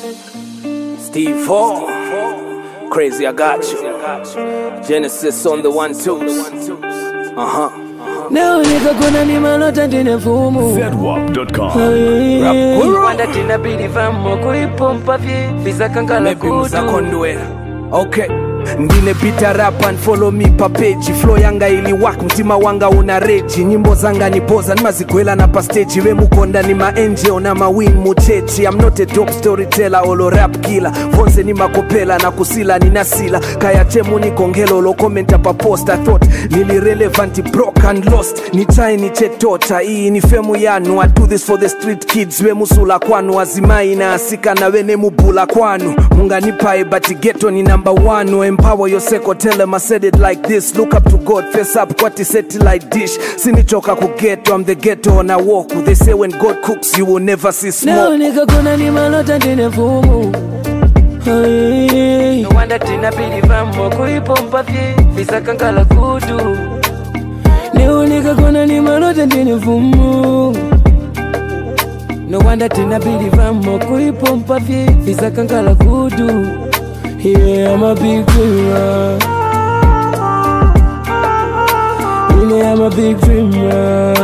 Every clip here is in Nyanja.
Steve Hall, Crazy I Got You, Genesis on the 1-2s. Now nigga gonna ni malota tine fumu Zedwap.com. Wanda tina bidi vamo kuipompa visa kankala kudu. Okay. Ndine bita rap and follow me pa page. Flow yanga ili wak mtima wanga una reji. Nyimbo zanga ni poza nimazigwela na pa stage. We mukonda ni ma angel na ma win muchechi. I'm not a dope storyteller olo rap killer. Fonse ni makopela na kusila ni nasila. Kaya temu ni kongelo lo commenta pa post. I thought nili relevant broke and lost. Ni chai ni chetota hii ni femu yanu. I do this for the street kids. We musula kwanu azimai na asika na wene mubula kwanu. Munga nipae bati ghetto ni number 1. Empower your seko, tell them I said it like this. Look up to God, face up, kwati satellite dish. Sinichoka kugeto, I'm the ghetto and I walk. They say when God cooks, you will never see smoke. Now nigga kuna ni malota tine fumu. No wonder tina bidi vamo kuipompa visa kankala kudu. Now nigga kuna ni malota tine fumu. No wonder tina bidi vamo kuipompa visa kankala kudu. Yeah, I'm a big dreamer. Really, I'm a big dreamer.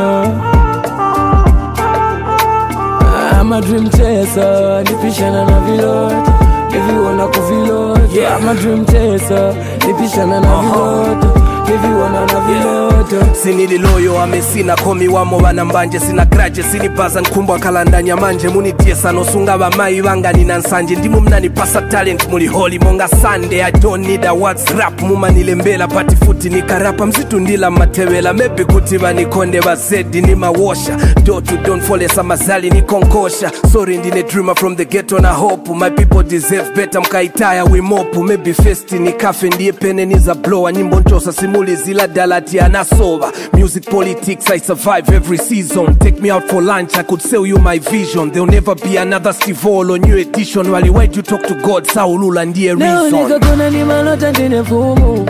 I'm a dream chaser. Nipishana na vilota. Everyone akuvilota. Yeah, I'm a dream chaser. Nipishana na vilota. Everyone na vilota. Sinili loyo amesina komi wamo wanambanje. Sina graje sini baza nkumbwa kalandanya manje. Muni tiesa no sunga wa mai wanga nina nsanje. Ndimu mnani pasa talent muli holy monga Sunday. I don't need a words rap. Muma nilembela pati futi nikarapa. Msitu ndila matewela. Mepi kutiba nikonde wa zedi ni mawasha. Do to don't fall esa mazali ni konkosha. Sorry ndine dreamer from the ghetto na hope. My people deserve better mkaitaya we mopu. Maybe festi ni kafe ndiye pene niza blower. Nyimbo ntosa simuli zila dalati anasoba. Music politics I survive every season. Take me out for lunch I could sell you my vision. There'll never be another Steve Hall or new edition. Wali why'd you talk to God Saulula ndiye reason. Now nigga kuna ni malota tine fumu.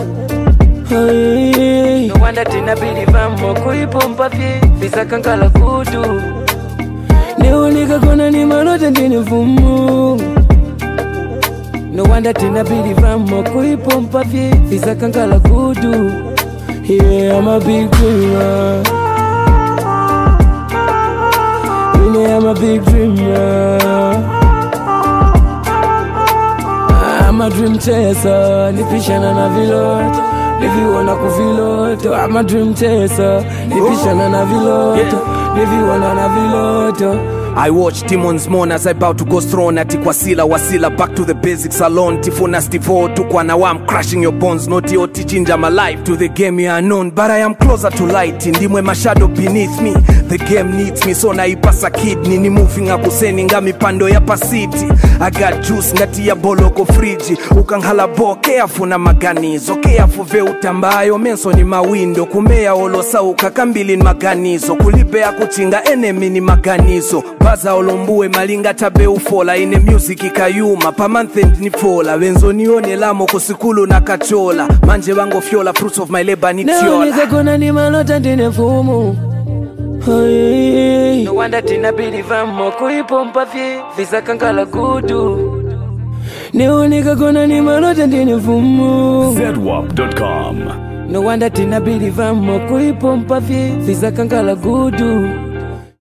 No wonder tina bidi vamo kuipompa visa kankala kudu. Now nigga kuna ni malota tine fumu. No wonder tina bidi vamo kuipompa visa kankala kudu. Yeah, I'm a big dreamer. Really, I'm a big dreamer. I'm a dream chaser. Nipishana na vilota. Everyone akuvilota. I'm a dream chaser. Nipishana na vilota. Everyone na vilota. I watch demons mourn as I bow to God's throne. Ati kwa sila wasila back to the basics alone. Tifuna Stivo tukwa na I'm crushing your bones. Noti oti change my life to the game you unknown. But I am closer to light. Ndimwe my shadow beneath me. The game needs me so naipasa kidney. Ni moving up useni ngami pando ya pasiti. I got juice ngati ya boloko friji. Ukanghala bo careful na maganizo. Careful ve utambayo menso ni mawindo. Kumea olosa ukakambili ni maganizo. Kulipea kuchinga enemy ni maganizo. Baza olombuwe malinga tabe ufola. Ine music ikayuma pa month end ni fola. Wenzo nione lamo kusikulu na kachola. Manje wango fiola fruits of my labor ni tiola. Now nigga kuna ni malota tine fumu. No wonder tina bidi vamo kuipompa visa kankala kudu. Now nigga kuna ni malota tine fumu. Zedwap.com. No wonder tina bidi vamo kuipompa visa kankala kudu.